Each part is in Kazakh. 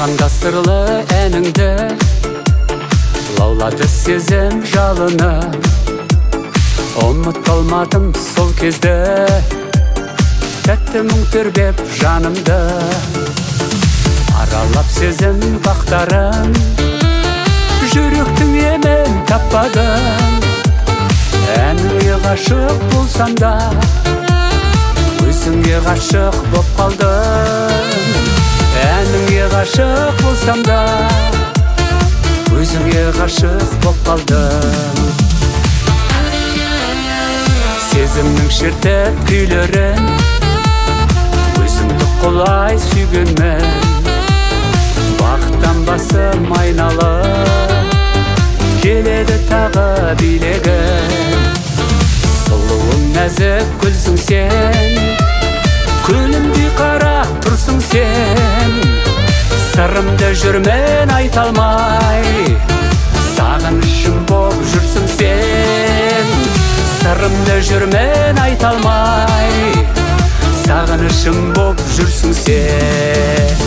Қанда сырлы әніңді лаулады сезім жалыны. Ұмыт қалмадым сол кезді, тәтті мұң тербеп жанымды. Аралап сезім бақтарын, жүректің емен таппадым. Әніңе ғашық болсам да, өзіңе ғашық боп қалдым. Әніңе ғашық болсам да, өзіңе ғашық боп қалдым. Сезімнің шертіп күйлерін, өзіңді құлай сүйгенмін. Бақыттан басым айналып, келеді тағы билегім. Сұлуың нәзік гүлсің сен, күлімдей қарап тұрсың сен. Сырымды жүрмен айта алмай, сағынышым боп жүрсің сен. Сырымды жүрмен айта алмай, сағынышым боп жүрсің сен.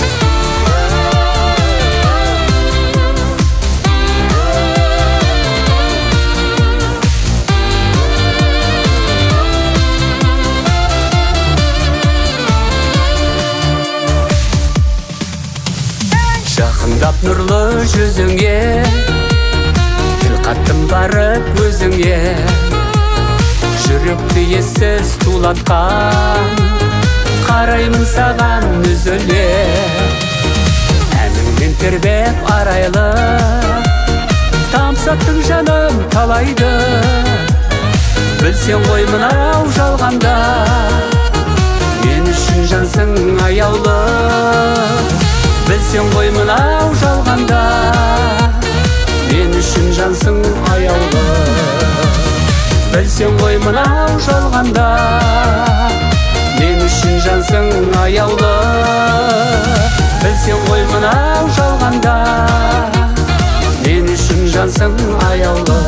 Жақындап нұрлы жүзіңе, тіл қаттым барып өзіңе. Жүректі ессіз тулатқан, қараймын саған үзіле. Әніңмен тербеп арайлы, тамсаттың жаным талайды. Білсең ғой мынау жалғанда, мен үшін жансың аяулы. Білсең ғой мынау жалғанда, мен үшін жансың аяулы. Білсең ғой мынау жалғанда, мен үшін жансың аяулы. Білсең ғой мынау жалғанда, мен үшін жансың аяулы.